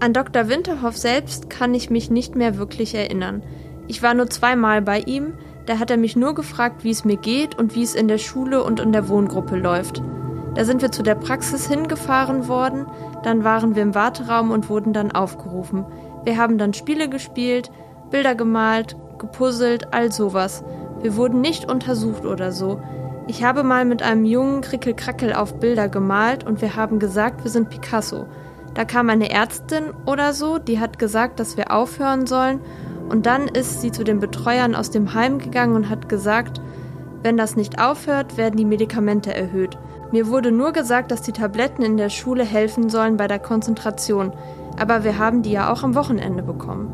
An Dr. Winterhoff selbst kann ich mich nicht mehr wirklich erinnern. Ich war nur 2-mal bei ihm, da hat er mich nur gefragt, wie es mir geht und wie es in der Schule und in der Wohngruppe läuft. Da sind wir zu der Praxis hingefahren worden, dann waren wir im Warteraum und wurden dann aufgerufen. Wir haben dann Spiele gespielt, Bilder gemalt, gepuzzelt, all sowas. Wir wurden nicht untersucht oder so. Ich habe mal mit einem Jungen Krickel-Krackel auf Bilder gemalt und wir haben gesagt, wir sind Picasso. Da kam eine Ärztin oder so, die hat gesagt, dass wir aufhören sollen und dann ist sie zu den Betreuern aus dem Heim gegangen und hat gesagt, wenn das nicht aufhört, werden die Medikamente erhöht. Mir wurde nur gesagt, dass die Tabletten in der Schule helfen sollen bei der Konzentration, aber wir haben die ja auch am Wochenende bekommen.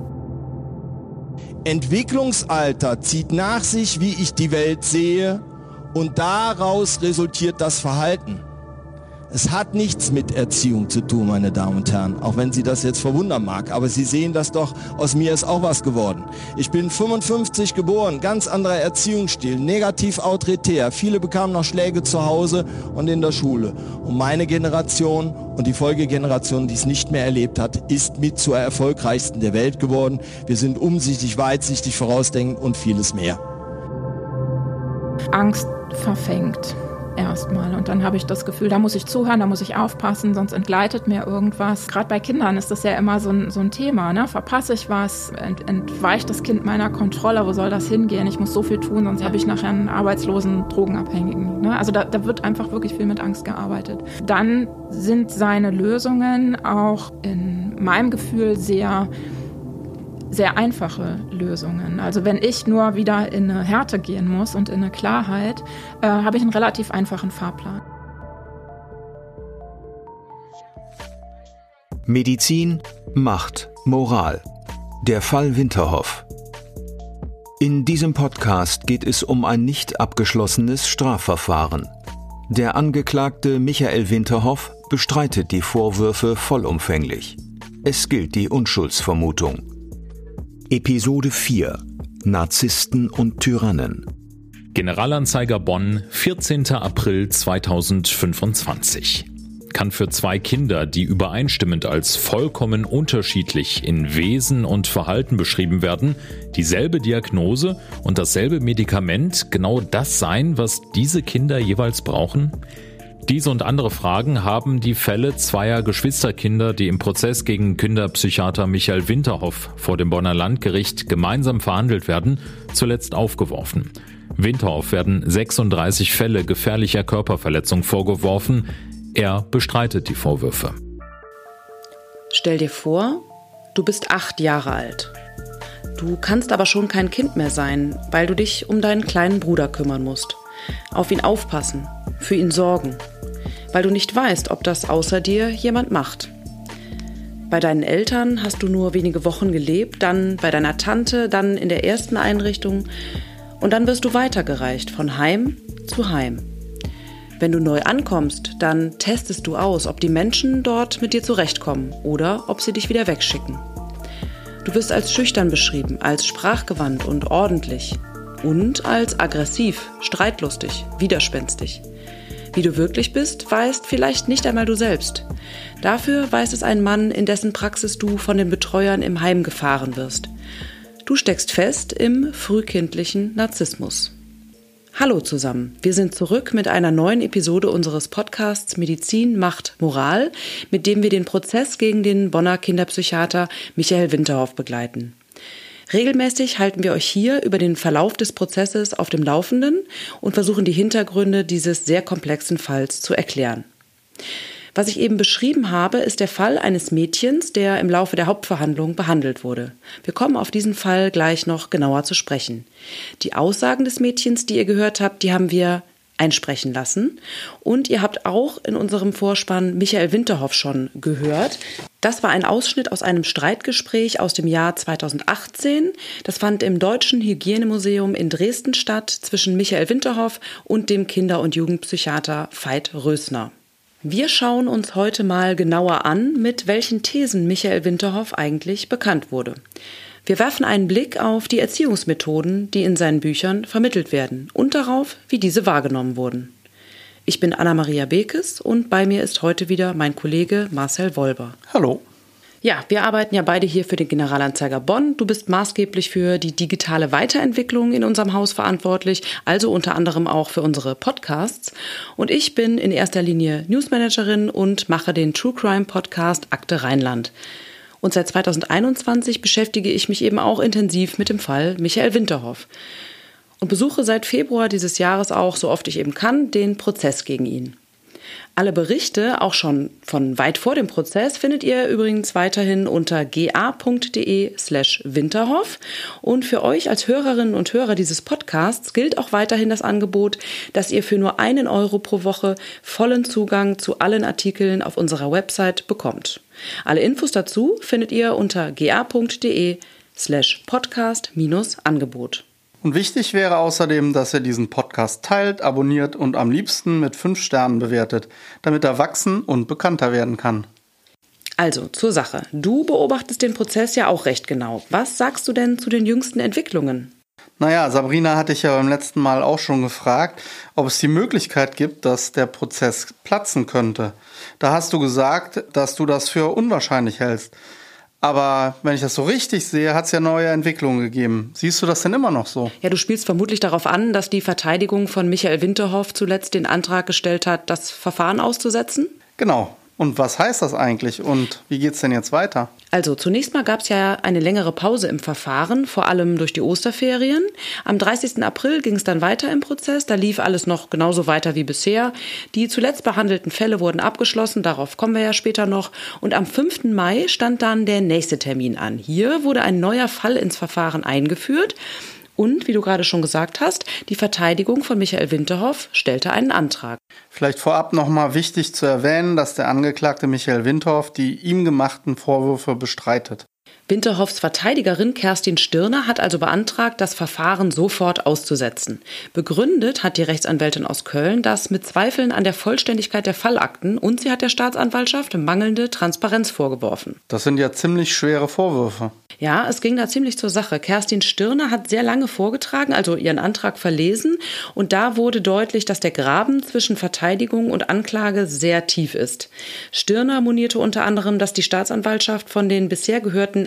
Entwicklungsalter zieht nach sich, wie ich die Welt sehe, und daraus resultiert das Verhalten. Es hat nichts mit Erziehung zu tun, meine Damen und Herren, auch wenn Sie das jetzt verwundern mag. Aber Sie sehen das doch, aus mir ist auch was geworden. Ich bin 55 geboren, ganz anderer Erziehungsstil, negativ autoritär. Viele bekamen noch Schläge zu Hause und in der Schule. Und meine Generation und die Folgegeneration, die es nicht mehr erlebt hat, ist mit zur erfolgreichsten der Welt geworden. Wir sind umsichtig, weitsichtig, vorausdenkend und vieles mehr. Angst verfängt. Erstmal. Und dann habe ich das Gefühl, da muss ich zuhören, da muss ich aufpassen, sonst entgleitet mir irgendwas. Gerade bei Kindern ist das ja immer so ein Thema. Ne? Verpasse ich was? Entweicht das Kind meiner Kontrolle? Wo soll das hingehen? Ich muss so viel tun, sonst habe ich nachher einen arbeitslosen Drogenabhängigen. Ne? Also da wird einfach wirklich viel mit Angst gearbeitet. Dann sind seine Lösungen auch in meinem Gefühl sehr einfache Lösungen. Also wenn ich nur wieder in eine Härte gehen muss und in eine Klarheit, habe ich einen relativ einfachen Fahrplan. Medizin, Macht, Moral. Der Fall Winterhoff. In diesem Podcast geht es um ein nicht abgeschlossenes Strafverfahren. Der Angeklagte Michael Winterhoff bestreitet die Vorwürfe vollumfänglich. Es gilt die Unschuldsvermutung. Episode 4 – Narzissten und Tyrannen. Generalanzeiger Bonn, 14. April 2025. Kann für 2 Kinder, die übereinstimmend als vollkommen unterschiedlich in Wesen und Verhalten beschrieben werden, dieselbe Diagnose und dasselbe Medikament genau das sein, was diese Kinder jeweils brauchen? Diese und andere Fragen haben die Fälle 2 Geschwisterkinder, die im Prozess gegen Kinderpsychiater Michael Winterhoff vor dem Bonner Landgericht gemeinsam verhandelt werden, zuletzt aufgeworfen. Winterhoff werden 36 Fälle gefährlicher Körperverletzung vorgeworfen. Er bestreitet die Vorwürfe. Stell dir vor, du bist 8 Jahre alt. Du kannst aber schon kein Kind mehr sein, weil du dich um deinen kleinen Bruder kümmern musst. Auf ihn aufpassen, für ihn sorgen, weil du nicht weißt, ob das außer dir jemand macht. Bei deinen Eltern hast du nur wenige Wochen gelebt, dann bei deiner Tante, dann in der ersten Einrichtung und dann wirst du weitergereicht von Heim zu Heim. Wenn du neu ankommst, dann testest du aus, ob die Menschen dort mit dir zurechtkommen oder ob sie dich wieder wegschicken. Du wirst als schüchtern beschrieben, als sprachgewandt und ordentlich und als aggressiv, streitlustig, widerspenstig. Wie du wirklich bist, weißt vielleicht nicht einmal du selbst. Dafür weiß es ein Mann, in dessen Praxis du von den Betreuern im Heim gefahren wirst. Du steckst fest im frühkindlichen Narzissmus. Hallo zusammen, wir sind zurück mit einer neuen Episode unseres Podcasts Medizin, Macht, Moral, mit dem wir den Prozess gegen den Bonner Kinderpsychiater Michael Winterhoff begleiten. Regelmäßig halten wir euch hier über den Verlauf des Prozesses auf dem Laufenden und versuchen die Hintergründe dieses sehr komplexen Falls zu erklären. Was ich eben beschrieben habe, ist der Fall eines Mädchens, der im Laufe der Hauptverhandlung behandelt wurde. Wir kommen auf diesen Fall gleich noch genauer zu sprechen. Die Aussagen des Mädchens, die ihr gehört habt, die haben wir einsprechen lassen. Und ihr habt auch in unserem Vorspann Michael Winterhoff schon gehört. Das war ein Ausschnitt aus einem Streitgespräch aus dem Jahr 2018. Das fand im Deutschen Hygienemuseum in Dresden statt zwischen Michael Winterhoff und dem Kinder- und Jugendpsychiater Veit Rösner. Wir schauen uns heute mal genauer an, mit welchen Thesen Michael Winterhoff eigentlich bekannt wurde. Wir werfen einen Blick auf die Erziehungsmethoden, die in seinen Büchern vermittelt werden und darauf, wie diese wahrgenommen wurden. Ich bin Anna-Maria Bekes und bei mir ist heute wieder mein Kollege Marcel Wolber. Hallo. Ja, wir arbeiten ja beide hier für den Generalanzeiger Bonn. Du bist maßgeblich für die digitale Weiterentwicklung in unserem Haus verantwortlich, also unter anderem auch für unsere Podcasts. Und ich bin in erster Linie Newsmanagerin und mache den True Crime Podcast Akte Rheinland. Und seit 2021 beschäftige ich mich eben auch intensiv mit dem Fall Michael Winterhoff und besuche seit Februar dieses Jahres auch, so oft ich eben kann, den Prozess gegen ihn. Alle Berichte, auch schon von weit vor dem Prozess, findet ihr übrigens weiterhin unter ga.de/Winterhoff. Und für euch als Hörerinnen und Hörer dieses Podcasts gilt auch weiterhin das Angebot, dass ihr für nur 1 Euro pro Woche vollen Zugang zu allen Artikeln auf unserer Website bekommt. Alle Infos dazu findet ihr unter ga.de/podcast-Angebot. Und wichtig wäre außerdem, dass ihr diesen Podcast teilt, abonniert und am liebsten mit 5 Sternen bewertet, damit er wachsen und bekannter werden kann. Also zur Sache. Du beobachtest den Prozess ja auch recht genau. Was sagst du denn zu den jüngsten Entwicklungen? Naja, Sabrina hatte ich ja beim letzten Mal auch schon gefragt, ob es die Möglichkeit gibt, dass der Prozess platzen könnte. Da hast du gesagt, dass du das für unwahrscheinlich hältst. Aber wenn ich das so richtig sehe, hat es ja neue Entwicklungen gegeben. Siehst du das denn immer noch so? Ja, du spielst vermutlich darauf an, dass die Verteidigung von Michael Winterhoff zuletzt den Antrag gestellt hat, das Verfahren auszusetzen? Genau. Und was heißt das eigentlich und wie geht's denn jetzt weiter? Also zunächst mal gab es ja eine längere Pause im Verfahren, vor allem durch die Osterferien. Am 30. April ging es dann weiter im Prozess, da lief alles noch genauso weiter wie bisher. Die zuletzt behandelten Fälle wurden abgeschlossen, darauf kommen wir ja später noch. Und am 5. Mai stand dann der nächste Termin an. Hier wurde ein neuer Fall ins Verfahren eingeführt. Und, wie du gerade schon gesagt hast, die Verteidigung von Michael Winterhoff stellte einen Antrag. Vielleicht vorab nochmal wichtig zu erwähnen, dass der Angeklagte Michael Winterhoff die ihm gemachten Vorwürfe bestreitet. Winterhoffs Verteidigerin Kerstin Stirner hat also beantragt, das Verfahren sofort auszusetzen. Begründet hat die Rechtsanwältin aus Köln das mit Zweifeln an der Vollständigkeit der Fallakten und sie hat der Staatsanwaltschaft mangelnde Transparenz vorgeworfen. Das sind ja ziemlich schwere Vorwürfe. Ja, es ging da ziemlich zur Sache. Kerstin Stirner hat sehr lange vorgetragen, also ihren Antrag verlesen. Und da wurde deutlich, dass der Graben zwischen Verteidigung und Anklage sehr tief ist. Stirner monierte unter anderem, dass die Staatsanwaltschaft von den bisher gehörten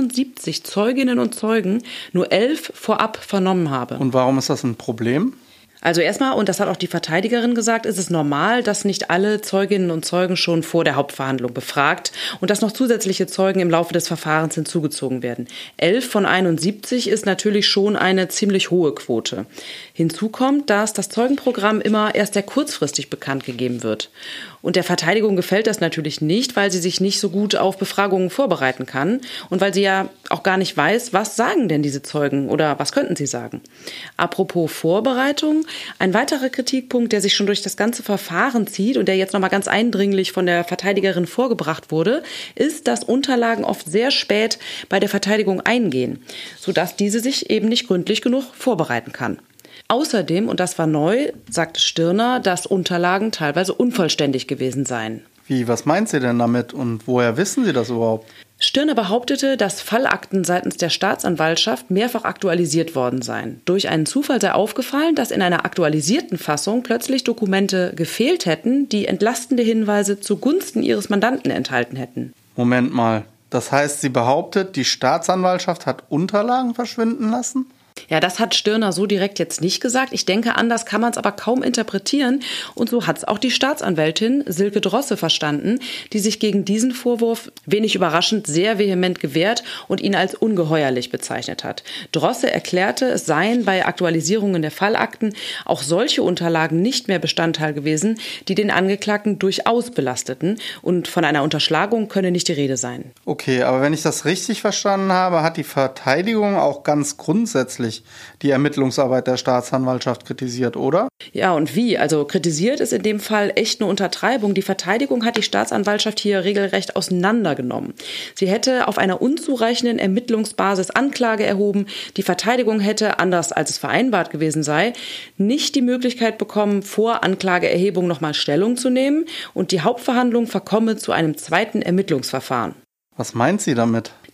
71 Zeuginnen und Zeugen nur 11 vorab vernommen habe. Und warum ist das ein Problem? Also erstmal, und das hat auch die Verteidigerin gesagt, ist es normal, dass nicht alle Zeuginnen und Zeugen schon vor der Hauptverhandlung befragt und dass noch zusätzliche Zeugen im Laufe des Verfahrens hinzugezogen werden. 11 von 71 ist natürlich schon eine ziemlich hohe Quote. Hinzu kommt, dass das Zeugenprogramm immer erst sehr kurzfristig bekannt gegeben wird. Und der Verteidigung gefällt das natürlich nicht, weil sie sich nicht so gut auf Befragungen vorbereiten kann und weil sie ja auch gar nicht weiß, was sagen denn diese Zeugen oder was könnten sie sagen. Apropos Vorbereitung, ein weiterer Kritikpunkt, der sich schon durch das ganze Verfahren zieht und der jetzt nochmal ganz eindringlich von der Verteidigerin vorgebracht wurde, ist, dass Unterlagen oft sehr spät bei der Verteidigung eingehen, sodass diese sich eben nicht gründlich genug vorbereiten kann. Außerdem, und das war neu, sagte Stirner, dass Unterlagen teilweise unvollständig gewesen seien. Wie, was meint sie denn damit und woher wissen Sie das überhaupt? Stirner behauptete, dass Fallakten seitens der Staatsanwaltschaft mehrfach aktualisiert worden seien. Durch einen Zufall sei aufgefallen, dass in einer aktualisierten Fassung plötzlich Dokumente gefehlt hätten, die entlastende Hinweise zugunsten ihres Mandanten enthalten hätten. Moment mal, das heißt, sie behauptet, die Staatsanwaltschaft hat Unterlagen verschwinden lassen? Ja, das hat Stirner so direkt jetzt nicht gesagt. Ich denke, anders kann man es aber kaum interpretieren. Und so hat es auch die Staatsanwältin Silke Drosse verstanden, die sich gegen diesen Vorwurf, wenig überraschend, sehr vehement gewehrt und ihn als ungeheuerlich bezeichnet hat. Drosse erklärte, es seien bei Aktualisierungen der Fallakten auch solche Unterlagen nicht mehr Bestandteil gewesen, die den Angeklagten durchaus belasteten. Und von einer Unterschlagung könne nicht die Rede sein. Okay, aber wenn ich das richtig verstanden habe, hat die Verteidigung auch ganz grundsätzlich die Ermittlungsarbeit der Staatsanwaltschaft kritisiert, oder? Ja, und wie? Also kritisiert ist in dem Fall echt eine Untertreibung. Die Verteidigung hat die Staatsanwaltschaft hier regelrecht auseinandergenommen. Sie hätte auf einer unzureichenden Ermittlungsbasis Anklage erhoben. Die Verteidigung hätte, anders als es vereinbart gewesen sei, nicht die Möglichkeit bekommen, vor Anklageerhebung nochmal Stellung zu nehmen und die Hauptverhandlung verkomme zu einem zweiten Ermittlungsverfahren. Was meint sie damit?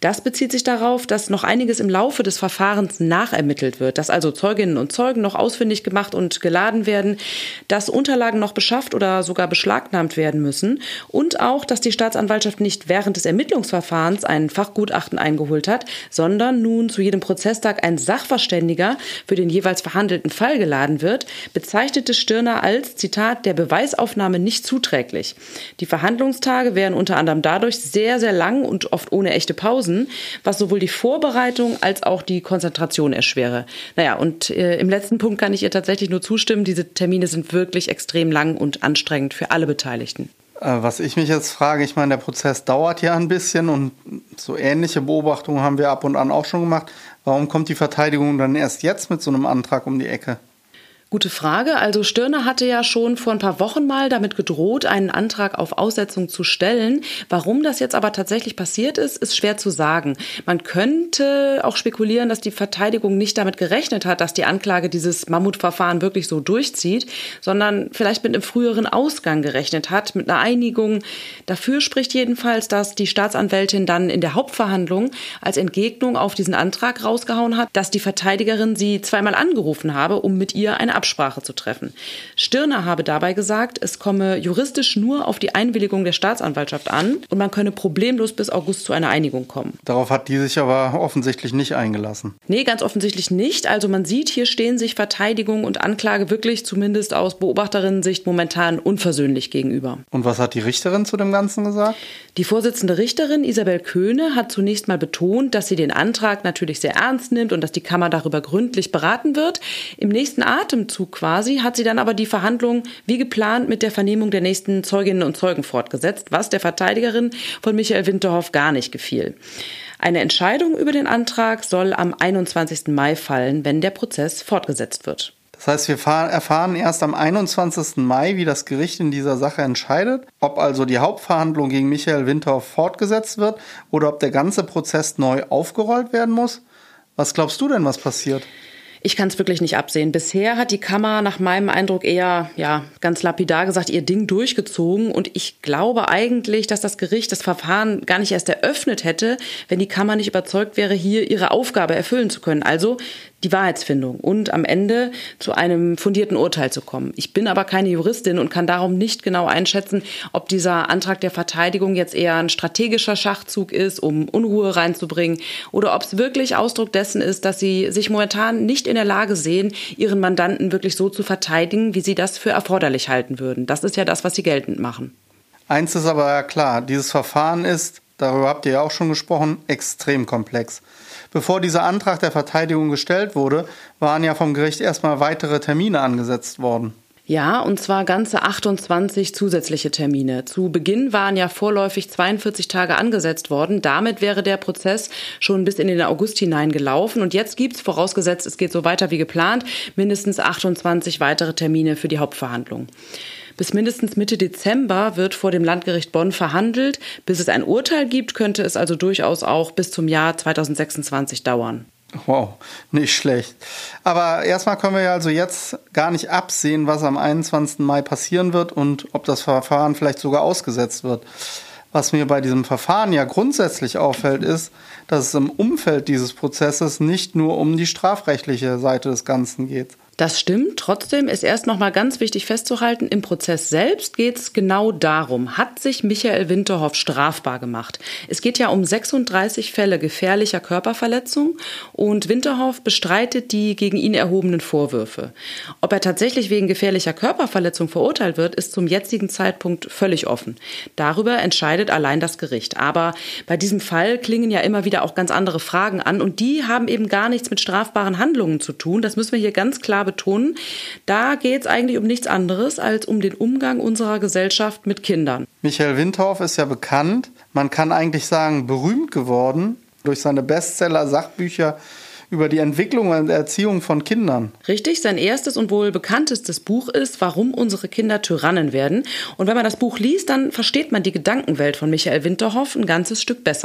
Das bezieht sich darauf, dass noch einiges im Laufe des Verfahrens nachermittelt wird, dass also Zeuginnen und Zeugen noch ausfindig gemacht und geladen werden, dass Unterlagen noch beschafft oder sogar beschlagnahmt werden müssen und auch, dass die Staatsanwaltschaft nicht während des Ermittlungsverfahrens ein Fachgutachten eingeholt hat, sondern nun zu jedem Prozesstag ein Sachverständiger für den jeweils verhandelten Fall geladen wird, bezeichnete Stirner als, Zitat, der Beweisaufnahme nicht zuträglich. Die Verhandlungstage wären unter anderem dadurch sehr, sehr lang und oft ohne echte Pausen, was sowohl die Vorbereitung als auch die Konzentration erschwere. Naja, und im letzten Punkt kann ich ihr tatsächlich nur zustimmen. Diese Termine sind wirklich extrem lang und anstrengend für alle Beteiligten. Was ich mich jetzt frage, ich meine, der Prozess dauert ja ein bisschen und so ähnliche Beobachtungen haben wir ab und an auch schon gemacht. Warum kommt die Verteidigung dann erst jetzt mit so einem Antrag um die Ecke? Gute Frage. Also Stirner hatte ja schon vor ein paar Wochen mal damit gedroht, einen Antrag auf Aussetzung zu stellen. Warum das jetzt aber tatsächlich passiert ist schwer zu sagen. Man könnte auch spekulieren, dass die Verteidigung nicht damit gerechnet hat, dass die Anklage dieses Mammutverfahren wirklich so durchzieht, sondern vielleicht mit einem früheren Ausgang gerechnet hat, mit einer Einigung. Dafür spricht jedenfalls, dass die Staatsanwältin dann in der Hauptverhandlung als Entgegnung auf diesen Antrag rausgehauen hat, dass die Verteidigerin sie zweimal angerufen habe, um mit ihr eine Absprache zu treffen. Stirner habe dabei gesagt, es komme juristisch nur auf die Einwilligung der Staatsanwaltschaft an und man könne problemlos bis August zu einer Einigung kommen. Darauf hat die sich aber offensichtlich nicht eingelassen. Nee, ganz offensichtlich nicht. Also man sieht, hier stehen sich Verteidigung und Anklage wirklich, zumindest aus Beobachterinnensicht, momentan unversöhnlich gegenüber. Und was hat die Richterin zu dem Ganzen gesagt? Die Vorsitzende Richterin Isabel Köhne hat zunächst mal betont, dass sie den Antrag natürlich sehr ernst nimmt und dass die Kammer darüber gründlich beraten wird. Im nächsten Atemzug quasi hat sie dann aber die Verhandlung wie geplant mit der Vernehmung der nächsten Zeuginnen und Zeugen fortgesetzt, was der Verteidigerin von Michael Winterhoff gar nicht gefiel. Eine Entscheidung über den Antrag soll am 21. Mai fallen, wenn der Prozess fortgesetzt wird. Das heißt, wir erfahren erst am 21. Mai, wie das Gericht in dieser Sache entscheidet, ob also die Hauptverhandlung gegen Michael Winterhoff fortgesetzt wird oder ob der ganze Prozess neu aufgerollt werden muss. Was glaubst du denn, was passiert? Ich kann es wirklich nicht absehen. Bisher hat die Kammer nach meinem Eindruck eher, ganz lapidar gesagt, ihr Ding durchgezogen. Und ich glaube eigentlich, dass das Gericht das Verfahren gar nicht erst eröffnet hätte, wenn die Kammer nicht überzeugt wäre, hier ihre Aufgabe erfüllen zu können. Also die Wahrheitsfindung und am Ende zu einem fundierten Urteil zu kommen. Ich bin aber keine Juristin und kann darum nicht genau einschätzen, ob dieser Antrag der Verteidigung jetzt eher ein strategischer Schachzug ist, um Unruhe reinzubringen, oder ob es wirklich Ausdruck dessen ist, dass sie sich momentan nicht in der Lage sehen, ihren Mandanten wirklich so zu verteidigen, wie sie das für erforderlich halten würden. Das ist ja das, was sie geltend machen. Eins ist aber ja klar, dieses Verfahren ist, darüber habt ihr ja auch schon gesprochen, extrem komplex. Bevor dieser Antrag der Verteidigung gestellt wurde, waren ja vom Gericht erstmal weitere Termine angesetzt worden. Ja, und zwar ganze 28 zusätzliche Termine. Zu Beginn waren ja vorläufig 42 Tage angesetzt worden. Damit wäre der Prozess schon bis in den August hinein gelaufen. Und jetzt gibt's, vorausgesetzt es geht so weiter wie geplant, mindestens 28 weitere Termine für die Hauptverhandlung. Bis mindestens Mitte Dezember wird vor dem Landgericht Bonn verhandelt. Bis es ein Urteil gibt, könnte es also durchaus auch bis zum Jahr 2026 dauern. Wow, nicht schlecht. Aber erstmal können wir ja also jetzt gar nicht absehen, was am 21. Mai passieren wird und ob das Verfahren vielleicht sogar ausgesetzt wird. Was mir bei diesem Verfahren ja grundsätzlich auffällt, ist, dass es im Umfeld dieses Prozesses nicht nur um die strafrechtliche Seite des Ganzen geht. Das stimmt. Trotzdem ist erst noch mal ganz wichtig festzuhalten, im Prozess selbst geht es genau darum, hat sich Michael Winterhoff strafbar gemacht. Es geht ja um 36 Fälle gefährlicher Körperverletzung und Winterhoff bestreitet die gegen ihn erhobenen Vorwürfe. Ob er tatsächlich wegen gefährlicher Körperverletzung verurteilt wird, ist zum jetzigen Zeitpunkt völlig offen. Darüber entscheidet allein das Gericht. Aber bei diesem Fall klingen ja immer wieder auch ganz andere Fragen an und die haben eben gar nichts mit strafbaren Handlungen zu tun. Das müssen wir hier ganz klar betonen. Da geht es eigentlich um nichts anderes als um den Umgang unserer Gesellschaft mit Kindern. Michael Winterhoff ist ja bekannt, man kann eigentlich sagen berühmt geworden durch seine Bestseller-Sachbücher über die Entwicklung und Erziehung von Kindern. Richtig, sein erstes und wohl bekanntestes Buch ist Warum unsere Kinder Tyrannen werden. Und wenn man das Buch liest, dann versteht man die Gedankenwelt von Michael Winterhoff ein ganzes Stück besser.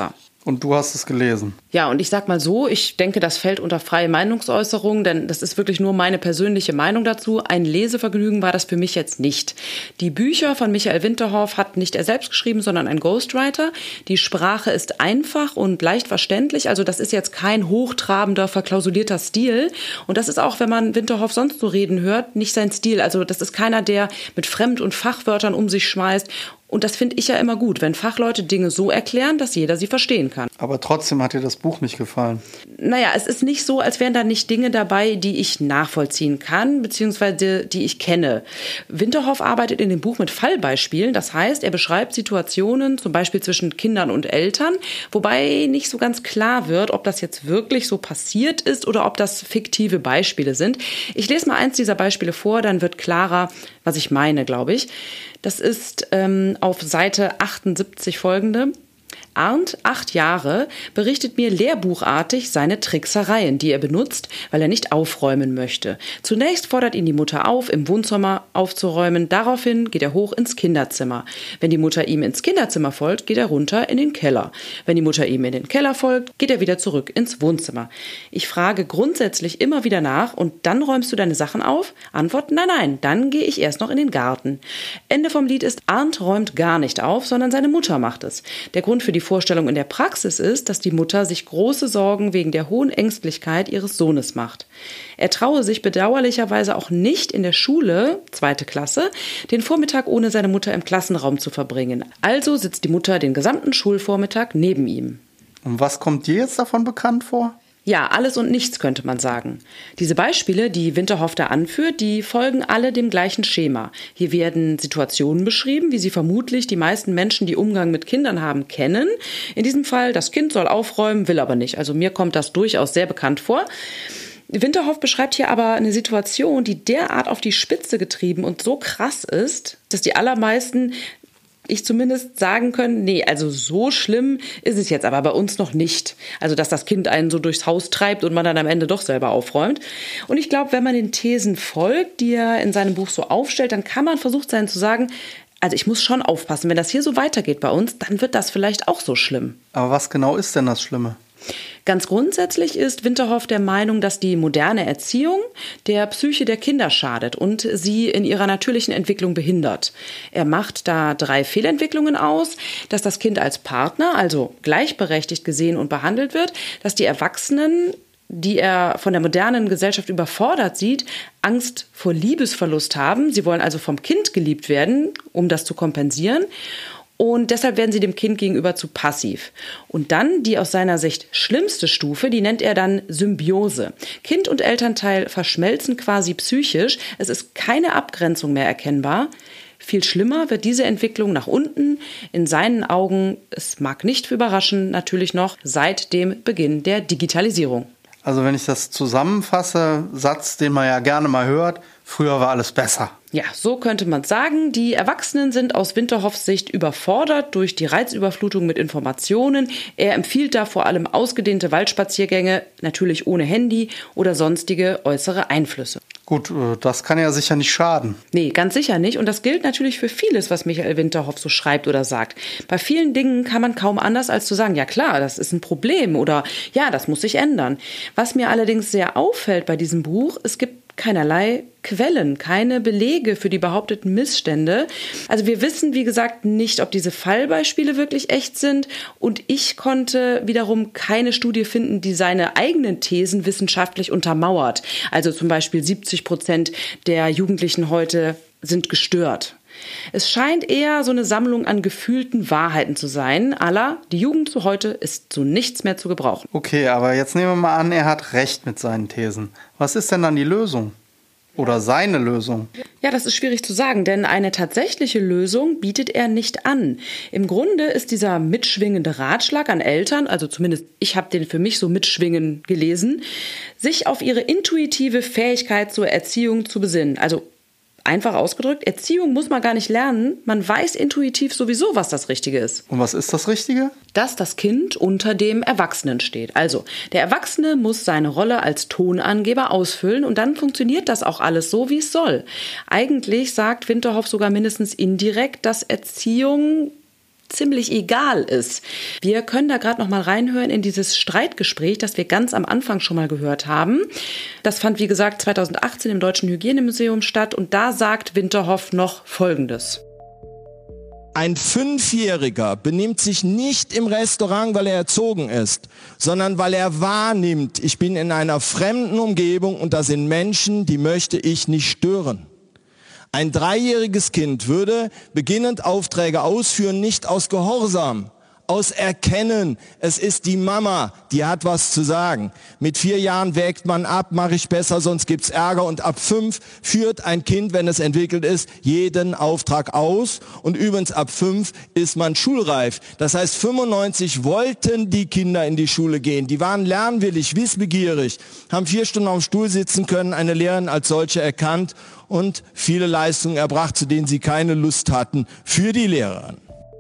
Und du hast es gelesen. Ja, und ich sag mal so, ich denke, das fällt unter freie Meinungsäußerung, denn das ist wirklich nur meine persönliche Meinung dazu. Ein Lesevergnügen war das für mich jetzt nicht. Die Bücher von Michael Winterhoff hat nicht er selbst geschrieben, sondern ein Ghostwriter. Die Sprache ist einfach und leicht verständlich, also das ist jetzt kein hochtrabender, verklausulierter Stil. Und das ist auch, wenn man Winterhoff sonst so reden hört, nicht sein Stil. Also das ist keiner, der mit Fremd- und Fachwörtern um sich schmeißt. Und das finde ich ja immer gut, wenn Fachleute Dinge so erklären, dass jeder sie verstehen kann. Aber trotzdem hat dir das Buch nicht gefallen. Naja, es ist nicht so, als wären da nicht Dinge dabei, die ich nachvollziehen kann, beziehungsweise die ich kenne. Winterhoff arbeitet in dem Buch mit Fallbeispielen. Das heißt, er beschreibt Situationen, zum Beispiel zwischen Kindern und Eltern, wobei nicht so ganz klar wird, ob das jetzt wirklich so passiert ist oder ob das fiktive Beispiele sind. Ich lese mal eins dieser Beispiele vor, dann wird klarer, was ich meine, glaube ich. Das ist auf Seite 78 folgende. Arndt, 8 Jahre, berichtet mir lehrbuchartig seine Tricksereien, die er benutzt, weil er nicht aufräumen möchte. Zunächst fordert ihn die Mutter auf, im Wohnzimmer aufzuräumen. Daraufhin geht er hoch ins Kinderzimmer. Wenn die Mutter ihm ins Kinderzimmer folgt, geht er runter in den Keller. Wenn die Mutter ihm in den Keller folgt, geht er wieder zurück ins Wohnzimmer. Ich frage grundsätzlich immer wieder nach und dann räumst du deine Sachen auf? Antwort, nein, dann gehe ich erst noch in den Garten. Ende vom Lied ist, Arndt räumt gar nicht auf, sondern seine Mutter macht es. Der Grund für die Vorstellung in der Praxis ist, dass die Mutter sich große Sorgen wegen der hohen Ängstlichkeit ihres Sohnes macht. Er traue sich bedauerlicherweise auch nicht in der Schule, 2. Klasse, den Vormittag ohne seine Mutter im Klassenraum zu verbringen. Also sitzt die Mutter den gesamten Schulvormittag neben ihm. Und was kommt dir jetzt davon bekannt vor? Ja, alles und nichts könnte man sagen. Diese Beispiele, die Winterhoff da anführt, die folgen alle dem gleichen Schema. Hier werden Situationen beschrieben, wie sie vermutlich die meisten Menschen, die Umgang mit Kindern haben, kennen. In diesem Fall, das Kind soll aufräumen, will aber nicht. Also mir kommt das durchaus sehr bekannt vor. Winterhoff beschreibt hier aber eine Situation, die derart auf die Spitze getrieben und so krass ist, dass die allermeisten ich zumindest sagen können, nee, also so schlimm ist es jetzt aber bei uns noch nicht. Also, dass das Kind einen so durchs Haus treibt und man dann am Ende doch selber aufräumt. Und ich glaube, wenn man den Thesen folgt, die er in seinem Buch so aufstellt, dann kann man versucht sein zu sagen, also ich muss schon aufpassen, wenn das hier so weitergeht bei uns, dann wird das vielleicht auch so schlimm. Aber was genau ist denn das Schlimme? Ganz grundsätzlich ist Winterhoff der Meinung, dass die moderne Erziehung der Psyche der Kinder schadet und sie in ihrer natürlichen Entwicklung behindert. Er macht da 3 Fehlentwicklungen aus, dass das Kind als Partner, also gleichberechtigt gesehen und behandelt wird, dass die Erwachsenen, die er von der modernen Gesellschaft überfordert sieht, Angst vor Liebesverlust haben. Sie wollen also vom Kind geliebt werden, um das zu kompensieren. Und deshalb werden sie dem Kind gegenüber zu passiv. Und dann die aus seiner Sicht schlimmste Stufe, die nennt er dann Symbiose. Kind und Elternteil verschmelzen quasi psychisch. Es ist keine Abgrenzung mehr erkennbar. Viel schlimmer wird diese Entwicklung nach unten. In seinen Augen, es mag nicht überraschen, natürlich noch seit dem Beginn der Digitalisierung. Also wenn ich das zusammenfasse, Satz, den man ja gerne mal hört, früher war alles besser. Ja, so könnte man sagen. Die Erwachsenen sind aus Winterhoffs Sicht überfordert durch die Reizüberflutung mit Informationen. Er empfiehlt da vor allem ausgedehnte Waldspaziergänge, natürlich ohne Handy oder sonstige äußere Einflüsse. Gut, das kann ja sicher nicht schaden. Nee, ganz sicher nicht. Und das gilt natürlich für vieles, was Michael Winterhoff so schreibt oder sagt. Bei vielen Dingen kann man kaum anders als zu sagen, ja klar, das ist ein Problem oder ja, das muss sich ändern. Was mir allerdings sehr auffällt bei diesem Buch, es gibt keinerlei Quellen, keine Belege für die behaupteten Missstände. Also wir wissen, wie gesagt, nicht, ob diese Fallbeispiele wirklich echt sind. Und ich konnte wiederum keine Studie finden, die seine eigenen Thesen wissenschaftlich untermauert. Also zum Beispiel 70% der Jugendlichen heute sind gestört. Es scheint eher so eine Sammlung an gefühlten Wahrheiten zu sein. Die Jugend zu heute ist zu nichts mehr zu gebrauchen. Okay, aber jetzt nehmen wir mal an, er hat recht mit seinen Thesen. Was ist denn dann die Lösung? Oder seine Lösung? Ja, das ist schwierig zu sagen, denn eine tatsächliche Lösung bietet er nicht an. Im Grunde ist dieser mitschwingende Ratschlag an Eltern, also zumindest ich habe den für mich so mitschwingen gelesen, sich auf ihre intuitive Fähigkeit zur Erziehung zu besinnen. Also einfach ausgedrückt, Erziehung muss man gar nicht lernen. Man weiß intuitiv sowieso, was das Richtige ist. Und was ist das Richtige? Dass das Kind unter dem Erwachsenen steht. Also, der Erwachsene muss seine Rolle als Tonangeber ausfüllen und dann funktioniert das auch alles so, wie es soll. Eigentlich sagt Winterhoff sogar mindestens indirekt, dass Erziehung ziemlich egal ist. Wir können da gerade noch mal reinhören in dieses Streitgespräch, das wir ganz am Anfang schon mal gehört haben. Das fand, wie gesagt, 2018 im Deutschen Hygienemuseum statt und da sagt Winterhoff noch Folgendes. Ein 5-Jähriger benimmt sich nicht im Restaurant, weil er erzogen ist, sondern weil er wahrnimmt, ich bin in einer fremden Umgebung und da sind Menschen, die möchte ich nicht stören. Ein 3-jähriges Kind würde beginnend Aufträge ausführen, nicht aus Gehorsam, aus Erkennen, es ist die Mama, die hat was zu sagen. Mit 4 Jahren wägt man ab, mache ich besser, sonst gibt's Ärger. Und ab 5 führt ein Kind, wenn es entwickelt ist, jeden Auftrag aus. Und übrigens ab 5 ist man schulreif. Das heißt, 95 wollten die Kinder in die Schule gehen. Die waren lernwillig, wissbegierig, haben 4 Stunden auf dem Stuhl sitzen können, eine Lehrerin als solche erkannt und viele Leistungen erbracht, zu denen sie keine Lust hatten für die Lehrerin.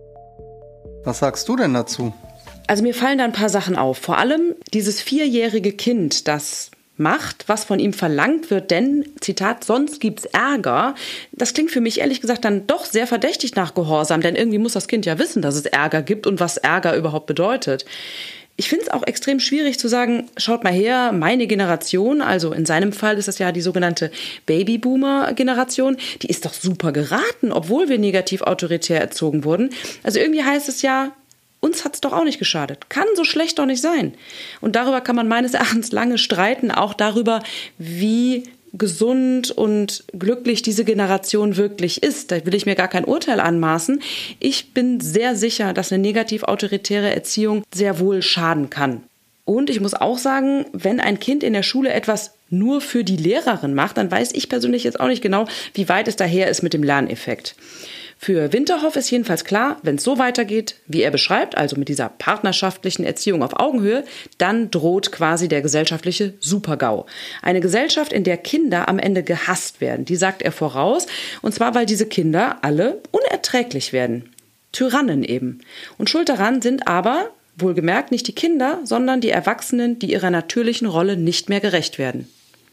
Was sagst du denn dazu? Also mir fallen da ein paar Sachen auf. Vor allem dieses 4-jährige Kind, das macht, was von ihm verlangt wird, denn, Zitat, sonst gibt's Ärger. Das klingt für mich ehrlich gesagt dann doch sehr verdächtig nach Gehorsam, denn irgendwie muss das Kind ja wissen, dass es Ärger gibt und was Ärger überhaupt bedeutet. Ich finde es auch extrem schwierig zu sagen, schaut mal her, meine Generation, also in seinem Fall ist das ja die sogenannte Babyboomer-Generation, die ist doch super geraten, obwohl wir negativ autoritär erzogen wurden. Also irgendwie heißt es ja, uns hat's doch auch nicht geschadet. Kann so schlecht doch nicht sein. Und darüber kann man meines Erachtens lange streiten, auch darüber, wie gesund und glücklich diese Generation wirklich ist. Da will ich mir gar kein Urteil anmaßen. Ich bin sehr sicher, dass eine negativ autoritäre Erziehung sehr wohl schaden kann. Und ich muss auch sagen, wenn ein Kind in der Schule etwas nur für die Lehrerin macht, dann weiß ich persönlich jetzt auch nicht genau, wie weit es daher ist mit dem Lerneffekt. Für Winterhoff ist jedenfalls klar, wenn es so weitergeht, wie er beschreibt, also mit dieser partnerschaftlichen Erziehung auf Augenhöhe, dann droht quasi der gesellschaftliche Super-GAU. Eine Gesellschaft, in der Kinder am Ende gehasst werden, die sagt er voraus, und zwar, weil diese Kinder alle unerträglich werden. Tyrannen eben. Und schuld daran sind aber, wohlgemerkt, nicht die Kinder, sondern die Erwachsenen, die ihrer natürlichen Rolle nicht mehr gerecht werden.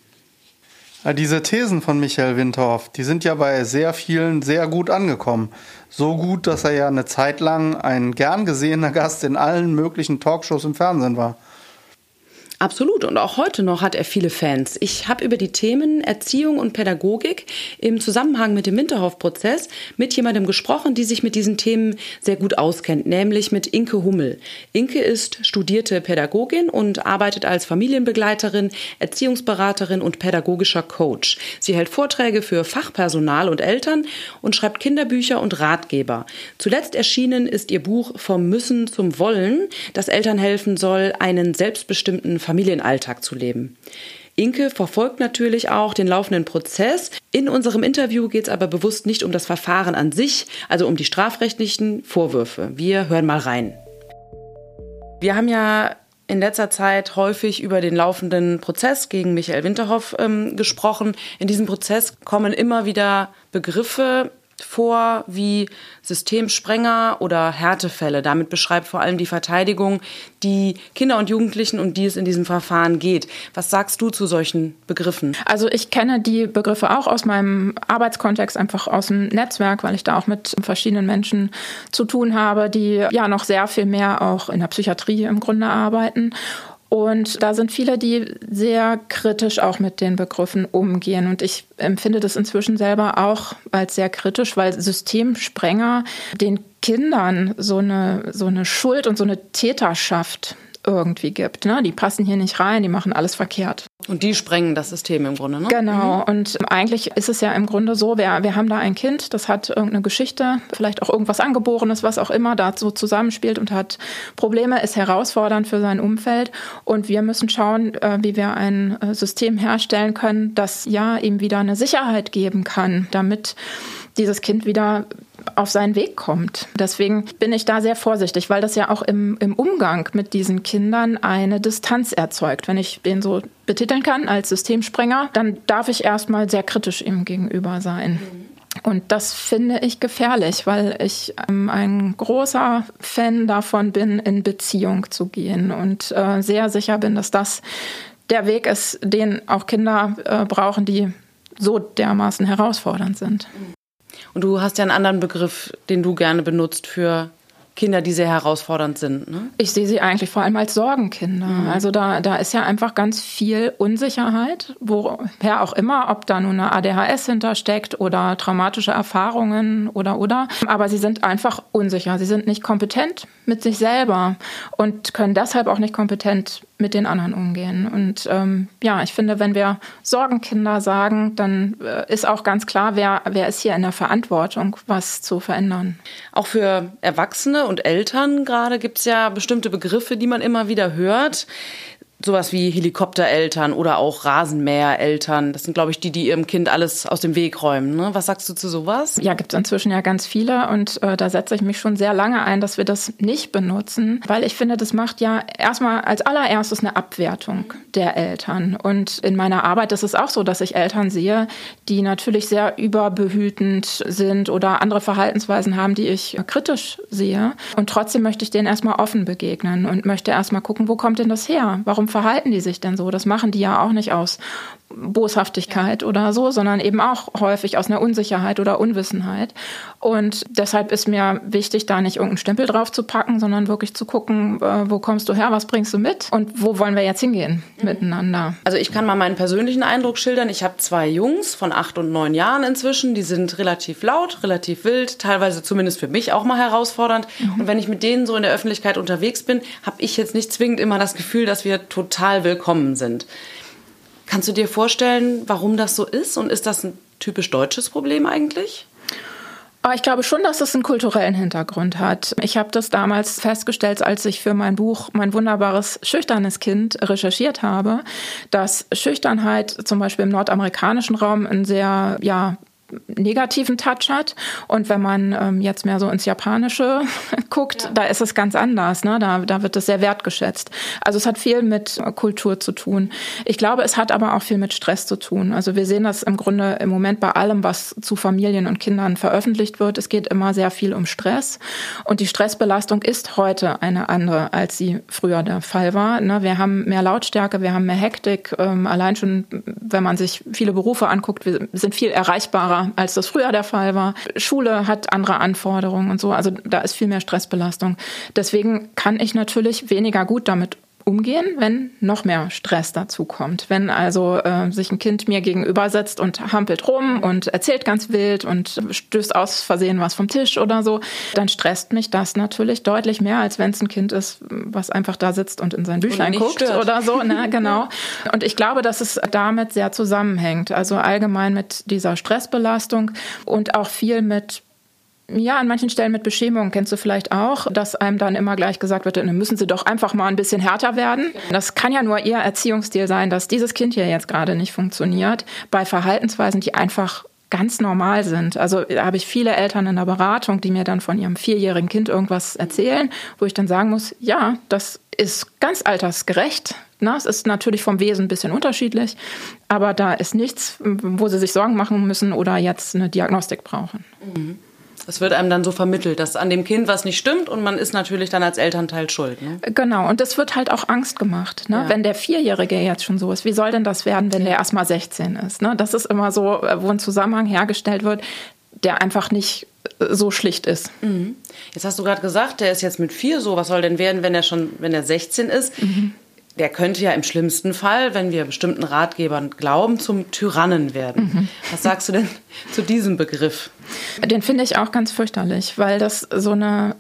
Diese Thesen von Michael Winterhoff, die sind ja bei sehr vielen sehr gut angekommen. So gut, dass er ja eine Zeit lang ein gern gesehener Gast in allen möglichen Talkshows im Fernsehen war. Absolut. Und auch heute noch hat er viele Fans. Ich habe über die Themen Erziehung und Pädagogik im Zusammenhang mit dem Winterhoff-Prozess mit jemandem gesprochen, die sich mit diesen Themen sehr gut auskennt, nämlich mit Inke Hummel. Inke ist studierte Pädagogin und arbeitet als Familienbegleiterin, Erziehungsberaterin und pädagogischer Coach. Sie hält Vorträge für Fachpersonal und Eltern und schreibt Kinderbücher und Ratgeber. Zuletzt erschienen ist ihr Buch Vom Müssen zum Wollen, das Eltern helfen soll, einen selbstbestimmten Familienalltag zu leben. Inke verfolgt natürlich auch den laufenden Prozess. In unserem Interview geht es aber bewusst nicht um das Verfahren an sich, also um die strafrechtlichen Vorwürfe. Wir hören mal rein. Wir haben ja in letzter Zeit häufig über den laufenden Prozess gegen Michael Winterhoff gesprochen. In diesem Prozess kommen immer wieder Begriffe vor wie Systemsprenger oder Härtefälle. Damit beschreibt vor allem die Verteidigung die Kinder und Jugendlichen, um die es in diesem Verfahren geht. Was sagst du zu solchen Begriffen? Also ich kenne die Begriffe auch aus meinem Arbeitskontext, einfach aus dem Netzwerk, weil ich da auch mit verschiedenen Menschen zu tun habe, die ja noch sehr viel mehr auch in der Psychiatrie im Grunde arbeiten. Und da sind viele, die sehr kritisch auch mit den Begriffen umgehen. Und ich empfinde das inzwischen selber auch als sehr kritisch, weil Systemsprenger den Kindern so eine Schuld und so eine Täterschaft irgendwie gibt. Ne? Die passen hier nicht rein, die machen alles verkehrt. Und die sprengen das System im Grunde, ne? Genau. Und eigentlich ist es ja im Grunde so, wir haben da ein Kind, das hat irgendeine Geschichte, vielleicht auch irgendwas Angeborenes, was auch immer da so zusammenspielt und hat Probleme, ist herausfordernd für sein Umfeld. Und wir müssen schauen, wie wir ein System herstellen können, das ja ihm wieder eine Sicherheit geben kann, damit dieses Kind wieder auf seinen Weg kommt. Deswegen bin ich da sehr vorsichtig, weil das ja auch im Umgang mit diesen Kindern eine Distanz erzeugt. Wenn ich den so betiteln kann als Systemsprenger, dann darf ich erstmal sehr kritisch ihm gegenüber sein. Und das finde ich gefährlich, weil ich ein großer Fan davon bin, in Beziehung zu gehen und sehr sicher bin, dass das der Weg ist, den auch Kinder brauchen, die so dermaßen herausfordernd sind. Und du hast ja einen anderen Begriff, den du gerne benutzt für Kinder, die sehr herausfordernd sind, ne? Ich sehe sie eigentlich vor allem als Sorgenkinder. Also da ist ja einfach ganz viel Unsicherheit, woher auch immer, ob da nun eine ADHS hintersteckt oder traumatische Erfahrungen oder. Aber sie sind einfach unsicher. Sie sind nicht kompetent mit sich selber und können deshalb auch nicht kompetent mit den anderen umgehen. Und ich finde, wenn wir Sorgenkinder sagen, dann ist auch ganz klar, wer ist hier in der Verantwortung, was zu verändern. Auch für Erwachsene und Eltern gerade gibt es ja bestimmte Begriffe, die man immer wieder hört. Sowas wie Helikoptereltern oder auch Rasenmähereltern. Das sind, glaube ich, die ihrem Kind alles aus dem Weg räumen. Ne? Was sagst du zu sowas? Ja, gibt es inzwischen ja ganz viele. Und da setze ich mich schon sehr lange ein, dass wir das nicht benutzen. Weil ich finde, das macht ja erstmal als allererstes eine Abwertung der Eltern. Und in meiner Arbeit ist es auch so, dass ich Eltern sehe, die natürlich sehr überbehütend sind oder andere Verhaltensweisen haben, die ich kritisch sehe. Und trotzdem möchte ich denen erstmal offen begegnen und möchte erstmal gucken, wo kommt denn das her? Warum verhalten die sich denn so? Das machen die ja auch nicht aus Boshaftigkeit oder so, sondern eben auch häufig aus einer Unsicherheit oder Unwissenheit. Und deshalb ist mir wichtig, da nicht irgendeinen Stempel drauf zu packen, sondern wirklich zu gucken, wo kommst du her, was bringst du mit und wo wollen wir jetzt hingehen miteinander. Also ich kann mal meinen persönlichen Eindruck schildern. Ich habe 2 Jungs von 8 und 9 Jahren inzwischen. Die sind relativ laut, relativ wild, teilweise zumindest für mich auch mal herausfordernd. Und wenn ich mit denen so in der Öffentlichkeit unterwegs bin, habe ich jetzt nicht zwingend immer das Gefühl, dass wir total willkommen sind. Kannst du dir vorstellen, warum das so ist? Und ist das ein typisch deutsches Problem eigentlich? Ich glaube schon, dass es einen kulturellen Hintergrund hat. Ich habe das damals festgestellt, als ich für mein Buch Mein wunderbares schüchternes Kind recherchiert habe, dass Schüchternheit zum Beispiel im nordamerikanischen Raum ein sehr, negativen Touch hat. Und wenn man jetzt mehr so ins Japanische guckt, da ist es ganz anders. Ne? Da wird es sehr wertgeschätzt. Also es hat viel mit Kultur zu tun. Ich glaube, es hat aber auch viel mit Stress zu tun. Also wir sehen das im Grunde im Moment bei allem, was zu Familien und Kindern veröffentlicht wird. Es geht immer sehr viel um Stress. Und die Stressbelastung ist heute eine andere, als sie früher der Fall war. Ne? Wir haben mehr Lautstärke, wir haben mehr Hektik. Allein schon, wenn man sich viele Berufe anguckt, wir sind viel erreichbarer, als das früher der Fall war. Schule hat andere Anforderungen und so. Also da ist viel mehr Stressbelastung. Deswegen kann ich natürlich weniger gut damit umgehen, wenn noch mehr Stress dazu kommt. Wenn also sich ein Kind mir gegenüber setzt und hampelt rum und erzählt ganz wild und stößt aus Versehen was vom Tisch oder so, dann stresst mich das natürlich deutlich mehr, als wenn es ein Kind ist, was einfach da sitzt und in sein Büchlein guckt stört. Oder so. Ne? Genau. Und ich glaube, dass es damit sehr zusammenhängt. Also allgemein mit dieser Stressbelastung und auch viel mit an manchen Stellen mit Beschämung, kennst du vielleicht auch, dass einem dann immer gleich gesagt wird, dann müssen sie doch einfach mal ein bisschen härter werden. Das kann ja nur ihr Erziehungsstil sein, dass dieses Kind hier jetzt gerade nicht funktioniert, bei Verhaltensweisen, die einfach ganz normal sind. Also da habe ich viele Eltern in der Beratung, die mir dann von ihrem 4-jährigen Kind irgendwas erzählen, wo ich dann sagen muss, ja, das ist ganz altersgerecht. Es ist natürlich vom Wesen ein bisschen unterschiedlich, aber da ist nichts, wo sie sich Sorgen machen müssen oder jetzt eine Diagnostik brauchen. Mhm. Es wird einem dann so vermittelt, dass an dem Kind was nicht stimmt und man ist natürlich dann als Elternteil schuld. Ne? Genau, und es wird halt auch Angst gemacht. Ne? Ja. Wenn der 4-Jährige jetzt schon so ist, wie soll denn das werden, wenn der erst mal 16 ist? Ne? Das ist immer so, wo ein Zusammenhang hergestellt wird, der einfach nicht so schlicht ist. Mhm. Jetzt hast du gerade gesagt, der ist jetzt mit 4 so. Was soll denn werden, wenn er 16 ist? Mhm. Der könnte ja im schlimmsten Fall, wenn wir bestimmten Ratgebern glauben, zum Tyrannen werden. Mhm. Was sagst du denn zu diesem Begriff? Den finde ich auch ganz fürchterlich, weil das so eine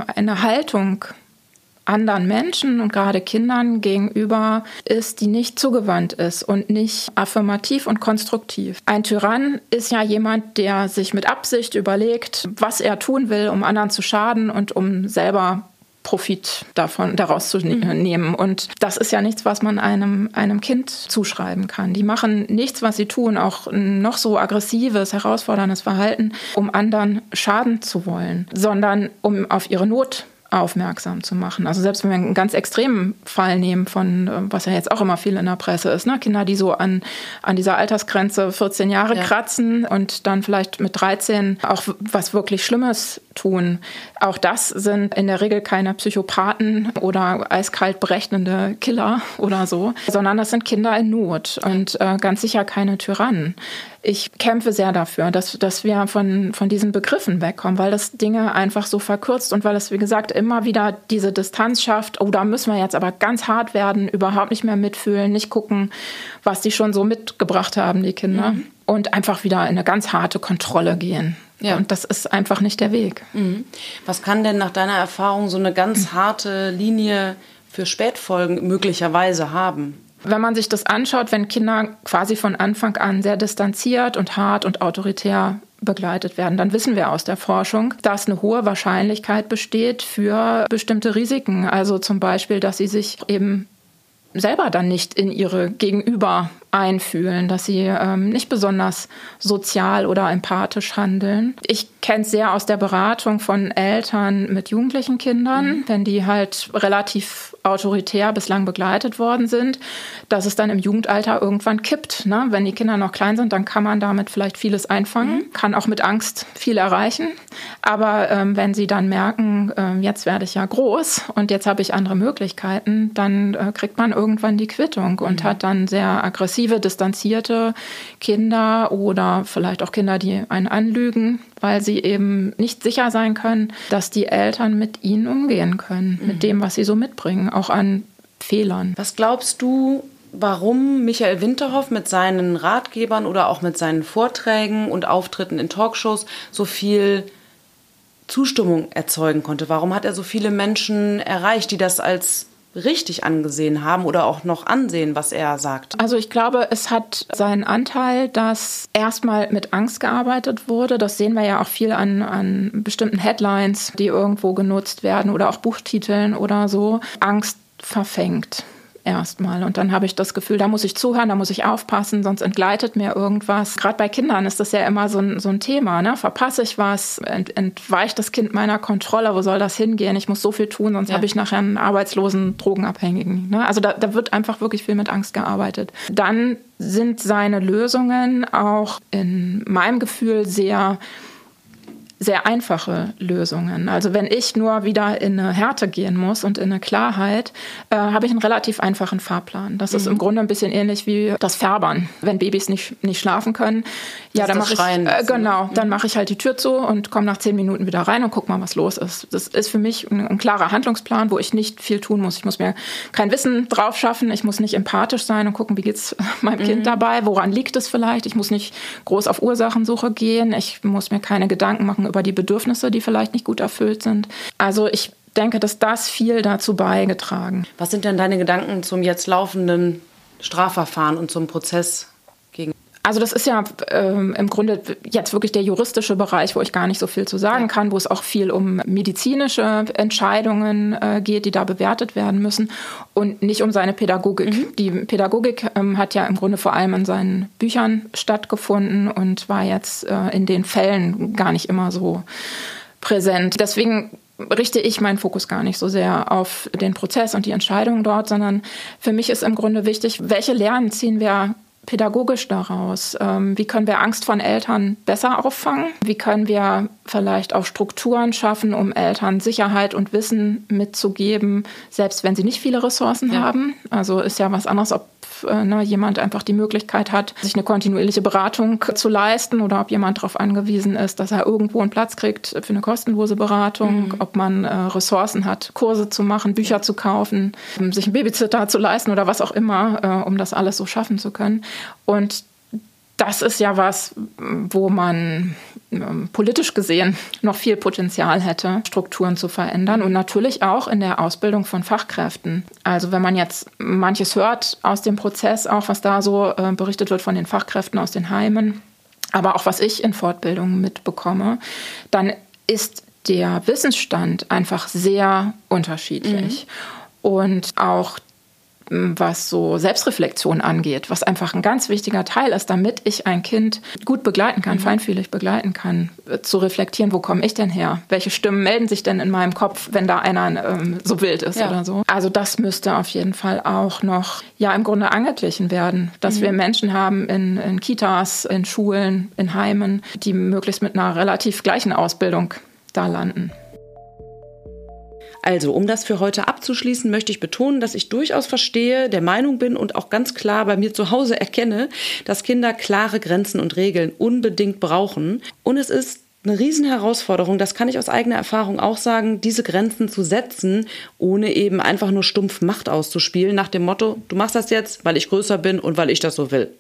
Haltung anderen Menschen und gerade Kindern gegenüber ist, die nicht zugewandt ist und nicht affirmativ und konstruktiv. Ein Tyrann ist ja jemand, der sich mit Absicht überlegt, was er tun will, um anderen zu schaden und um selber Profit daraus zu nehmen. Und das ist ja nichts, was man einem Kind zuschreiben kann. Die machen nichts, was sie tun, auch noch so aggressives, herausforderndes Verhalten, um anderen schaden zu wollen, sondern um auf ihre Not aufmerksam zu machen. Also selbst wenn wir einen ganz extremen Fall nehmen von, was ja jetzt auch immer viel in der Presse ist, ne? Kinder, die so an dieser Altersgrenze 14 Jahre kratzen und dann vielleicht mit 13 auch was wirklich Schlimmes tun. Auch das sind in der Regel keine Psychopathen oder eiskalt berechnende Killer oder so, sondern das sind Kinder in Not und ganz sicher keine Tyrannen. Ich kämpfe sehr dafür, dass wir von diesen Begriffen wegkommen, weil das Dinge einfach so verkürzt und weil es, wie gesagt, immer wieder diese Distanz schafft. Oh, da müssen wir jetzt aber ganz hart werden, überhaupt nicht mehr mitfühlen, nicht gucken, was die schon so mitgebracht haben, die Kinder. Und einfach wieder in eine ganz harte Kontrolle gehen. Ja. Und das ist einfach nicht der Weg. Was kann denn nach deiner Erfahrung so eine ganz harte Linie für Spätfolgen möglicherweise haben? Wenn man sich das anschaut, wenn Kinder quasi von Anfang an sehr distanziert und hart und autoritär begleitet werden, dann wissen wir aus der Forschung, dass eine hohe Wahrscheinlichkeit besteht für bestimmte Risiken. Also zum Beispiel, dass sie sich eben selber dann nicht in ihre Gegenüber einfühlen, dass sie nicht besonders sozial oder empathisch handeln. Ich kenne es sehr aus der Beratung von Eltern mit jugendlichen Kindern, wenn die halt relativ autoritär bislang begleitet worden sind, dass es dann im Jugendalter irgendwann kippt. Ne? Wenn die Kinder noch klein sind, dann kann man damit vielleicht vieles einfangen, kann auch mit Angst viel erreichen. Aber wenn sie dann merken, jetzt werde ich ja groß und jetzt habe ich andere Möglichkeiten, dann kriegt man irgendwann die Quittung und hat dann sehr aggressive, distanzierte Kinder oder vielleicht auch Kinder, die einen anlügen, weil sie eben nicht sicher sein können, dass die Eltern mit ihnen umgehen können, mit dem, was sie so mitbringen, auch an Fehlern. Was glaubst du, warum Michael Winterhoff mit seinen Ratgebern oder auch mit seinen Vorträgen und Auftritten in Talkshows so viel Zustimmung erzeugen konnte? Warum hat er so viele Menschen erreicht, die das als richtig angesehen haben oder auch noch ansehen, was er sagt? Also ich glaube, es hat seinen Anteil, dass erstmal mit Angst gearbeitet wurde. Das sehen wir ja auch viel an bestimmten Headlines, die irgendwo genutzt werden oder auch Buchtiteln oder so. Angst verfängt erstmal. Und dann habe ich das Gefühl, da muss ich zuhören, da muss ich aufpassen, sonst entgleitet mir irgendwas. Gerade bei Kindern ist das ja immer so ein Thema. Ne? Verpasse ich was? Entweicht das Kind meiner Kontrolle? Wo soll das hingehen? Ich muss so viel tun, sonst habe ich nachher einen arbeitslosen Drogenabhängigen. Ne? Also da wird einfach wirklich viel mit Angst gearbeitet. Dann sind seine Lösungen auch in meinem Gefühl sehr einfache Lösungen. Also wenn ich nur wieder in eine Härte gehen muss und in eine Klarheit, habe ich einen relativ einfachen Fahrplan. Das ist im Grunde ein bisschen ähnlich wie das Färbern. Wenn Babys nicht schlafen können, dann mache dann mache ich halt die Tür zu und komme nach 10 Minuten wieder rein und guck mal, was los ist. Das ist für mich ein klarer Handlungsplan, wo ich nicht viel tun muss. Ich muss mir kein Wissen drauf schaffen, ich muss nicht empathisch sein und gucken, wie geht's meinem Kind dabei, woran liegt es vielleicht. Ich muss nicht groß auf Ursachensuche gehen, ich muss mir keine Gedanken machen über die Bedürfnisse, die vielleicht nicht gut erfüllt sind. Also ich denke, dass das viel dazu beigetragen. Was sind denn deine Gedanken zum jetzt laufenden Strafverfahren und zum Prozess gegen? Also das ist ja im Grunde jetzt wirklich der juristische Bereich, wo ich gar nicht so viel zu sagen kann, wo es auch viel um medizinische Entscheidungen geht, die da bewertet werden müssen und nicht um seine Pädagogik. Die Pädagogik hat ja im Grunde vor allem in seinen Büchern stattgefunden und war jetzt in den Fällen gar nicht immer so präsent. Deswegen richte ich meinen Fokus gar nicht so sehr auf den Prozess und die Entscheidungen dort, sondern für mich ist im Grunde wichtig, welche Lehren ziehen wir pädagogisch daraus? Wie können wir Angst von Eltern besser auffangen? Wie können wir vielleicht auch Strukturen schaffen, um Eltern Sicherheit und Wissen mitzugeben, selbst wenn sie nicht viele Ressourcen haben? Also ist ja was anderes, ob jemand einfach die Möglichkeit hat, sich eine kontinuierliche Beratung zu leisten oder ob jemand darauf angewiesen ist, dass er irgendwo einen Platz kriegt für eine kostenlose Beratung, ob man Ressourcen hat, Kurse zu machen, Bücher zu kaufen, sich einen Babysitter zu leisten oder was auch immer, um das alles so schaffen zu können. Und das ist ja was, wo man politisch gesehen noch viel Potenzial hätte, Strukturen zu verändern und natürlich auch in der Ausbildung von Fachkräften. Also wenn man jetzt manches hört aus dem Prozess, auch was da so berichtet wird von den Fachkräften aus den Heimen, aber auch was ich in Fortbildungen mitbekomme, dann ist der Wissensstand einfach sehr unterschiedlich. Und auch was so Selbstreflexion angeht, was einfach ein ganz wichtiger Teil ist, damit ich ein Kind gut begleiten kann, feinfühlig begleiten kann, zu reflektieren, wo komme ich denn her? Welche Stimmen melden sich denn in meinem Kopf, wenn da einer so wild ist oder so? Also das müsste auf jeden Fall auch noch im Grunde angeglichen werden, dass wir Menschen haben in Kitas, in Schulen, in Heimen, die möglichst mit einer relativ gleichen Ausbildung da landen. Also, um das für heute abzuschließen, möchte ich betonen, dass ich durchaus verstehe, der Meinung bin und auch ganz klar bei mir zu Hause erkenne, dass Kinder klare Grenzen und Regeln unbedingt brauchen. Und es ist eine Riesenherausforderung, das kann ich aus eigener Erfahrung auch sagen, diese Grenzen zu setzen, ohne eben einfach nur stumpf Macht auszuspielen, nach dem Motto, du machst das jetzt, weil ich größer bin und weil ich das so will.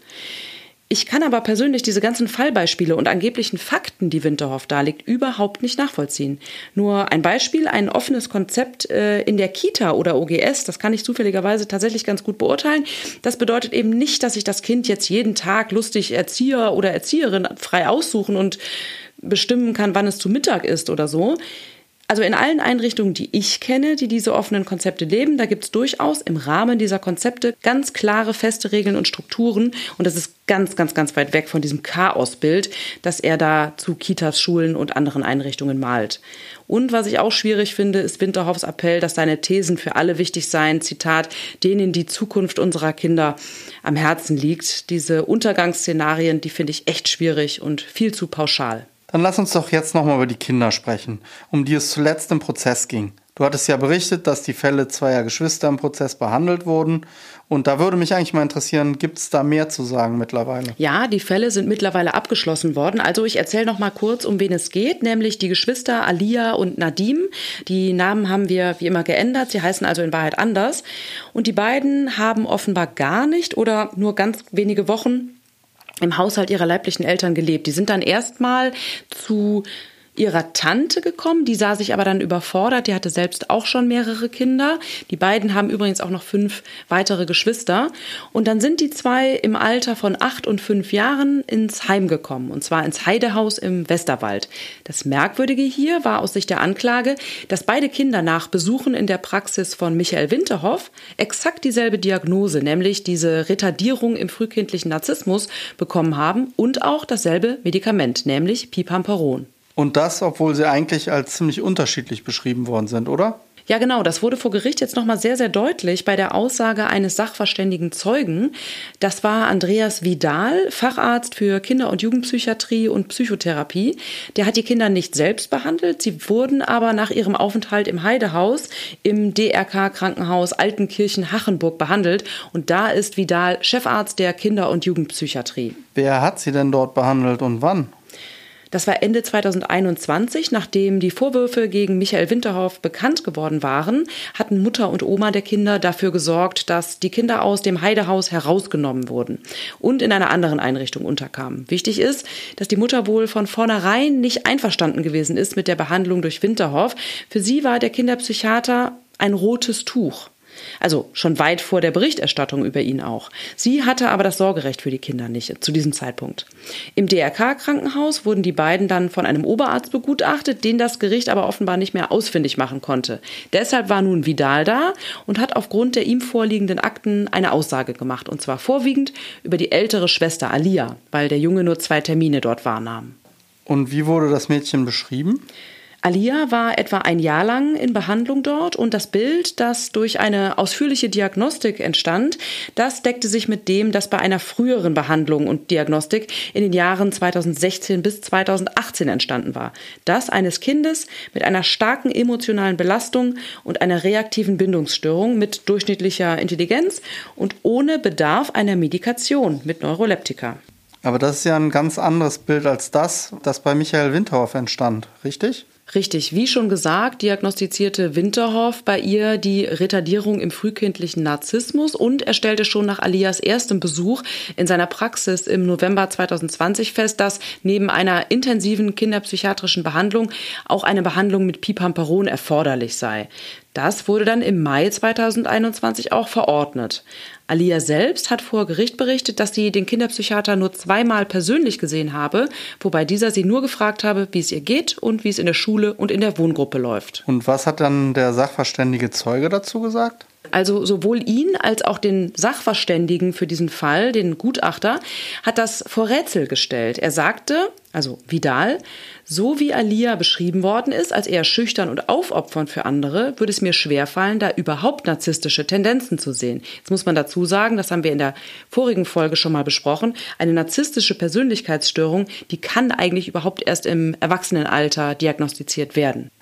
Ich kann aber persönlich diese ganzen Fallbeispiele und angeblichen Fakten, die Winterhoff darlegt, überhaupt nicht nachvollziehen. Nur ein Beispiel, ein offenes Konzept in der Kita oder OGS, das kann ich zufälligerweise tatsächlich ganz gut beurteilen. Das bedeutet eben nicht, dass ich das Kind jetzt jeden Tag lustig Erzieher oder Erzieherin frei aussuchen und bestimmen kann, wann es zu Mittag ist oder so. Also in allen Einrichtungen, die ich kenne, die diese offenen Konzepte leben, da gibt es durchaus im Rahmen dieser Konzepte ganz klare, feste Regeln und Strukturen. Und das ist ganz, ganz, ganz weit weg von diesem Chaosbild, das er da zu Kitas, Schulen und anderen Einrichtungen malt. Und was ich auch schwierig finde, ist Winterhoffs Appell, dass seine Thesen für alle wichtig seien, Zitat, denen die Zukunft unserer Kinder am Herzen liegt. Diese Untergangsszenarien, die finde ich echt schwierig und viel zu pauschal. Dann lass uns doch jetzt nochmal über die Kinder sprechen, um die es zuletzt im Prozess ging. Du hattest ja berichtet, dass die Fälle zweier Geschwister im Prozess behandelt wurden. Und da würde mich eigentlich mal interessieren, gibt es da mehr zu sagen mittlerweile? Ja, die Fälle sind mittlerweile abgeschlossen worden. Also ich erzähle noch mal kurz, um wen es geht, nämlich die Geschwister Alia und Nadim. Die Namen haben wir wie immer geändert, sie heißen also in Wahrheit anders. Und die beiden haben offenbar gar nicht oder nur ganz wenige Wochen im Haushalt ihrer leiblichen Eltern gelebt. Die sind dann erstmal zu ihrer Tante gekommen, die sah sich aber dann überfordert, die hatte selbst auch schon mehrere Kinder. Die beiden haben übrigens auch noch 5 weitere Geschwister. Und dann sind die zwei im Alter von 8 und 5 Jahren ins Heim gekommen, und zwar ins Heidehaus im Westerwald. Das Merkwürdige hier war aus Sicht der Anklage, dass beide Kinder nach Besuchen in der Praxis von Michael Winterhoff exakt dieselbe Diagnose, nämlich diese Retardierung im frühkindlichen Narzissmus, bekommen haben und auch dasselbe Medikament, nämlich Pipamperon. Und das, obwohl sie eigentlich als ziemlich unterschiedlich beschrieben worden sind, oder? Ja, genau. Das wurde vor Gericht jetzt nochmal sehr, sehr deutlich bei der Aussage eines sachverständigen Zeugen. Das war Andreas Vidal, Facharzt für Kinder- und Jugendpsychiatrie und Psychotherapie. Der hat die Kinder nicht selbst behandelt. Sie wurden aber nach ihrem Aufenthalt im Heidehaus im DRK-Krankenhaus Altenkirchen-Hachenburg behandelt. Und da ist Vidal Chefarzt der Kinder- und Jugendpsychiatrie. Wer hat sie denn dort behandelt und wann? Das war Ende 2021, nachdem die Vorwürfe gegen Michael Winterhoff bekannt geworden waren, hatten Mutter und Oma der Kinder dafür gesorgt, dass die Kinder aus dem Heidehaus herausgenommen wurden und in einer anderen Einrichtung unterkamen. Wichtig ist, dass die Mutter wohl von vornherein nicht einverstanden gewesen ist mit der Behandlung durch Winterhoff. Für sie war der Kinderpsychiater ein rotes Tuch. Also schon weit vor der Berichterstattung über ihn auch. Sie hatte aber das Sorgerecht für die Kinder nicht zu diesem Zeitpunkt. Im DRK-Krankenhaus wurden die beiden dann von einem Oberarzt begutachtet, den das Gericht aber offenbar nicht mehr ausfindig machen konnte. Deshalb war nun Vidal da und hat aufgrund der ihm vorliegenden Akten eine Aussage gemacht. Und zwar vorwiegend über die ältere Schwester Alia, weil der Junge nur 2 Termine dort wahrnahm. Und wie wurde das Mädchen beschrieben? Alia war etwa ein Jahr lang in Behandlung dort und das Bild, das durch eine ausführliche Diagnostik entstand, das deckte sich mit dem, das bei einer früheren Behandlung und Diagnostik in den Jahren 2016 bis 2018 entstanden war. Das eines Kindes mit einer starken emotionalen Belastung und einer reaktiven Bindungsstörung mit durchschnittlicher Intelligenz und ohne Bedarf einer Medikation mit Neuroleptika. Aber das ist ja ein ganz anderes Bild als das bei Michael Winterhoff entstand, richtig? Richtig, wie schon gesagt, diagnostizierte Winterhoff bei ihr die Retardierung im frühkindlichen Narzissmus und er stellte schon nach Alias erstem Besuch in seiner Praxis im November 2020 fest, dass neben einer intensiven kinderpsychiatrischen Behandlung auch eine Behandlung mit Pipamperon erforderlich sei. Das wurde dann im Mai 2021 auch verordnet. Alia selbst hat vor Gericht berichtet, dass sie den Kinderpsychiater nur 2-mal persönlich gesehen habe, wobei dieser sie nur gefragt habe, wie es ihr geht und wie es in der Schule und in der Wohngruppe läuft. Und was hat dann der sachverständige Zeuge dazu gesagt? Also sowohl ihn als auch den Sachverständigen für diesen Fall, den Gutachter, hat das vor Rätsel gestellt. Er sagte, also Vidal, so wie Alia beschrieben worden ist, als eher schüchtern und aufopfernd für andere, würde es mir schwerfallen, da überhaupt narzisstische Tendenzen zu sehen. Jetzt muss man dazu sagen, das haben wir in der vorigen Folge schon mal besprochen, eine narzisstische Persönlichkeitsstörung, die kann eigentlich überhaupt erst im Erwachsenenalter diagnostiziert werden.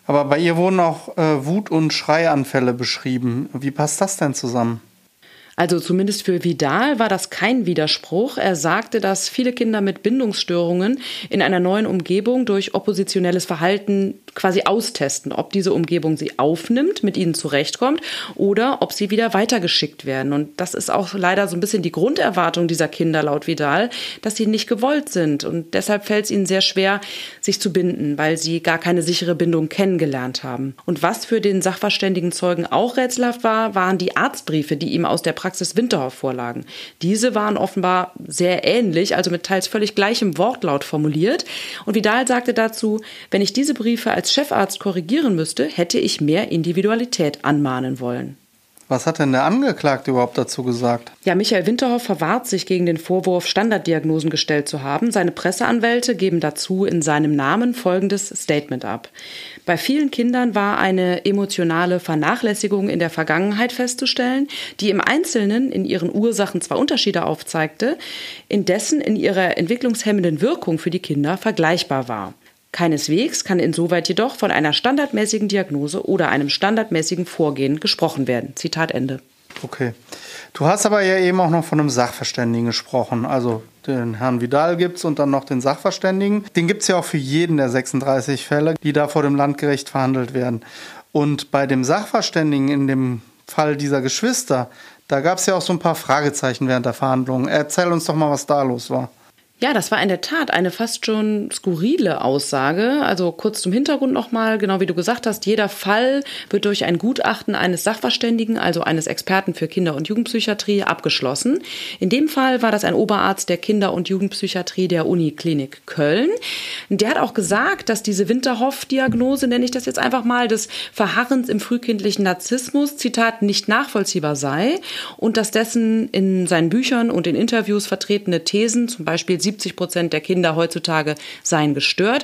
Aber bei ihr wurden auch Wut- und Schreianfälle beschrieben. Wie passt das denn zusammen? Also zumindest für Vidal war das kein Widerspruch. Er sagte, dass viele Kinder mit Bindungsstörungen in einer neuen Umgebung durch oppositionelles Verhalten quasi austesten, ob diese Umgebung sie aufnimmt, mit ihnen zurechtkommt oder ob sie wieder weitergeschickt werden. Und das ist auch leider so ein bisschen die Grunderwartung dieser Kinder laut Vidal, dass sie nicht gewollt sind. Und deshalb fällt es ihnen sehr schwer, sich zu binden, weil sie gar keine sichere Bindung kennengelernt haben. Und was für den sachverständigen Zeugen auch rätselhaft war, waren die Arztbriefe, die ihm aus der Praxis Winterhoff vorlagen. Diese waren offenbar sehr ähnlich, also mit teils völlig gleichem Wortlaut formuliert. Und Vidal sagte dazu, wenn ich diese Briefe als Chefarzt korrigieren müsste, hätte ich mehr Individualität anmahnen wollen. Was hat denn der Angeklagte überhaupt dazu gesagt? Ja, Michael Winterhoff verwahrt sich gegen den Vorwurf, Standarddiagnosen gestellt zu haben. Seine Presseanwälte geben dazu in seinem Namen folgendes Statement ab. Bei vielen Kindern war eine emotionale Vernachlässigung in der Vergangenheit festzustellen, die im Einzelnen in ihren Ursachen zwar Unterschiede aufzeigte, indessen in ihrer entwicklungshemmenden Wirkung für die Kinder vergleichbar war. Keineswegs kann insoweit jedoch von einer standardmäßigen Diagnose oder einem standardmäßigen Vorgehen gesprochen werden. Zitat Ende. Okay. Du hast aber ja eben auch noch von einem Sachverständigen gesprochen. Also den Herrn Vidal gibt's und dann noch den Sachverständigen. Den gibt's ja auch für jeden der 36 Fälle, die da vor dem Landgericht verhandelt werden. Und bei dem Sachverständigen in dem Fall dieser Geschwister, da gab's ja auch so ein paar Fragezeichen während der Verhandlungen. Erzähl uns doch mal, was da los war. Ja, das war in der Tat eine fast schon skurrile Aussage. Also kurz zum Hintergrund nochmal, genau wie du gesagt hast, jeder Fall wird durch ein Gutachten eines Sachverständigen, also eines Experten für Kinder- und Jugendpsychiatrie, abgeschlossen. In dem Fall war das ein Oberarzt der Kinder- und Jugendpsychiatrie der Uniklinik Köln. Der hat auch gesagt, dass diese Winterhoff-Diagnose, nenne ich das jetzt einfach mal, des Verharrens im frühkindlichen Narzissmus, Zitat, nicht nachvollziehbar sei und dass dessen in seinen Büchern und in Interviews vertretene Thesen, zum Beispiel 70% der Kinder heutzutage seien gestört,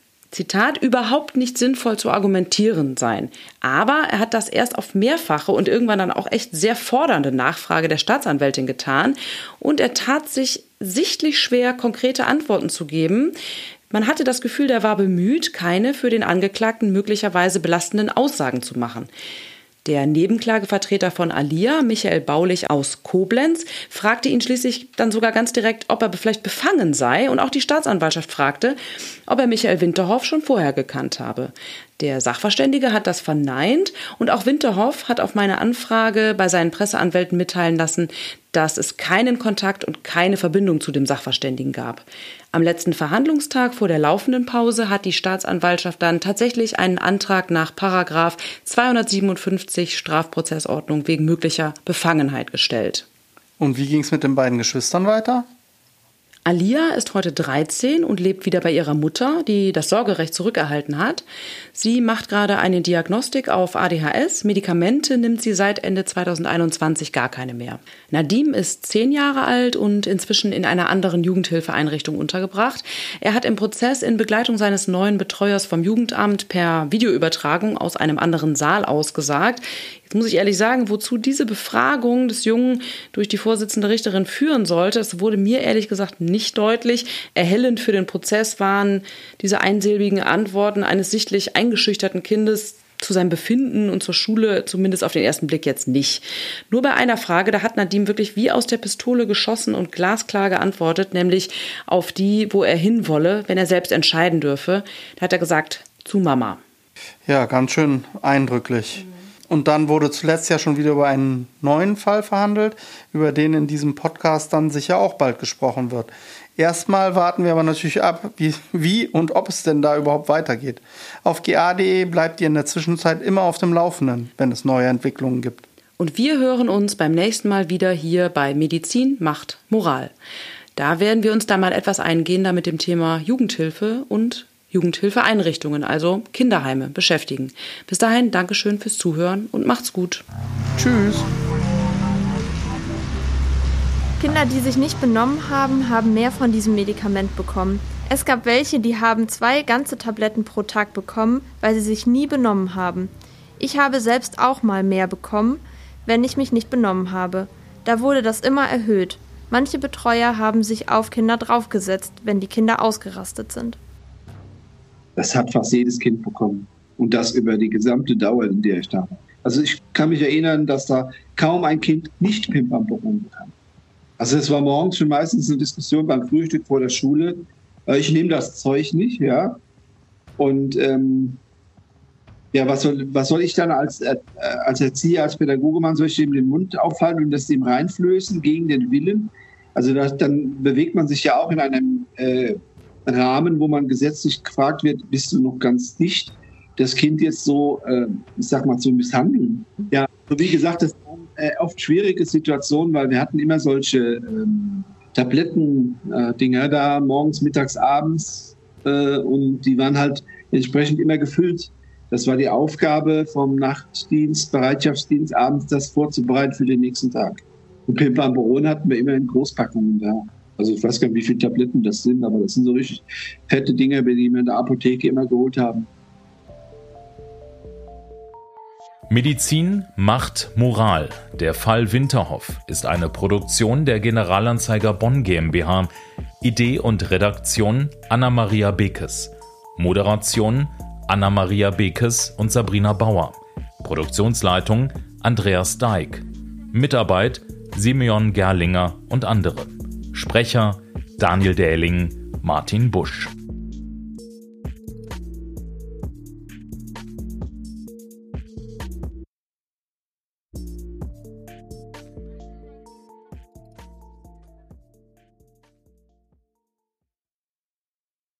Zitat, überhaupt nicht sinnvoll zu argumentieren seien. Aber er hat das erst auf mehrfache und irgendwann dann auch echt sehr fordernde Nachfrage der Staatsanwältin getan. Und er tat sich sichtlich schwer, konkrete Antworten zu geben. Man hatte das Gefühl, der war bemüht, keine für den Angeklagten möglicherweise belastenden Aussagen zu machen. Der Nebenklagevertreter von Alia, Michael Baulich aus Koblenz, fragte ihn schließlich dann sogar ganz direkt, ob er vielleicht befangen sei. Und auch die Staatsanwaltschaft fragte, ob er Michael Winterhoff schon vorher gekannt habe. Der Sachverständige hat das verneint und auch Winterhoff hat auf meine Anfrage bei seinen Presseanwälten mitteilen lassen, dass es keinen Kontakt und keine Verbindung zu dem Sachverständigen gab. Am letzten Verhandlungstag vor der laufenden Pause hat die Staatsanwaltschaft dann tatsächlich einen Antrag nach Paragraph 257 Strafprozessordnung wegen möglicher Befangenheit gestellt. Und wie ging es mit den beiden Geschwistern weiter? Alia ist heute 13 und lebt wieder bei ihrer Mutter, die das Sorgerecht zurückerhalten hat. Sie macht gerade eine Diagnostik auf ADHS. Medikamente nimmt sie seit Ende 2021 gar keine mehr. Nadim ist 10 Jahre alt und inzwischen in einer anderen Jugendhilfeeinrichtung untergebracht. Er hat im Prozess in Begleitung seines neuen Betreuers vom Jugendamt per Videoübertragung aus einem anderen Saal ausgesagt. Jetzt muss ich ehrlich sagen, wozu diese Befragung des Jungen durch die Vorsitzende Richterin führen sollte, das wurde mir ehrlich gesagt nicht deutlich. Erhellend für den Prozess waren diese einsilbigen Antworten eines sichtlich eingeschüchterten Kindes zu seinem Befinden und zur Schule, zumindest auf den ersten Blick jetzt nicht. Nur bei einer Frage, da hat Nadim wirklich wie aus der Pistole geschossen und glasklar geantwortet, nämlich auf die, wo er hinwolle, wenn er selbst entscheiden dürfe. Da hat er gesagt, zu Mama. Ja, ganz schön eindrücklich. Und dann wurde zuletzt ja schon wieder über einen neuen Fall verhandelt, über den in diesem Podcast dann sicher auch bald gesprochen wird. Erstmal warten wir aber natürlich ab, wie und ob es denn da überhaupt weitergeht. Auf ga.de bleibt ihr in der Zwischenzeit immer auf dem Laufenden, wenn es neue Entwicklungen gibt. Und wir hören uns beim nächsten Mal wieder hier bei Medizin macht Moral. Da werden wir uns dann mal etwas eingehender mit dem Thema Jugendhilfe und Jugendhilfeeinrichtungen, also Kinderheime, beschäftigen. Bis dahin, Dankeschön fürs Zuhören und macht's gut. Tschüss. Kinder, die sich nicht benommen haben, haben mehr von diesem Medikament bekommen. Es gab welche, die haben 2 ganze Tabletten pro Tag bekommen, weil sie sich nie benommen haben. Ich habe selbst auch mal mehr bekommen, wenn ich mich nicht benommen habe. Da wurde das immer erhöht. Manche Betreuer haben sich auf Kinder draufgesetzt, wenn die Kinder ausgerastet sind. Das hat fast jedes Kind bekommen. Und das über die gesamte Dauer, in der ich da war. Also ich kann mich erinnern, dass da kaum ein Kind nicht Pimpamperon bekam. Also es war morgens schon meistens eine Diskussion beim Frühstück vor der Schule. Ich nehme das Zeug nicht, ja. Und was soll ich dann als Erzieher, als Pädagoge machen? Soll ich dem den Mund aufhalten und das ihm reinflößen gegen den Willen? Also dann bewegt man sich ja auch in einem Rahmen, wo man gesetzlich gefragt wird, bist du noch ganz dicht, das Kind jetzt so, zu misshandeln. Ja, so wie gesagt, das waren oft schwierige Situationen, weil wir hatten immer solche Tabletten-Dinger da, morgens, mittags, abends, und die waren halt entsprechend immer gefüllt. Das war die Aufgabe vom Nachtdienst, Bereitschaftsdienst, abends das vorzubereiten für den nächsten Tag. Und Pimpamperon hatten wir immer in Großpackungen da. Also ich weiß gar nicht, wie viele Tabletten das sind, aber das sind so richtig fette Dinger, die wir in der Apotheke immer geholt haben. Medizin macht Moral. Der Fall Winterhoff ist eine Produktion der Generalanzeiger Bonn GmbH. Idee und Redaktion Anna-Maria Bekes. Moderation Anna-Maria Bekes und Sabrina Bauer. Produktionsleitung Andreas Deik. Mitarbeit Simeon Gerlinger und andere. Sprecher Daniel Dähling, Martin Busch.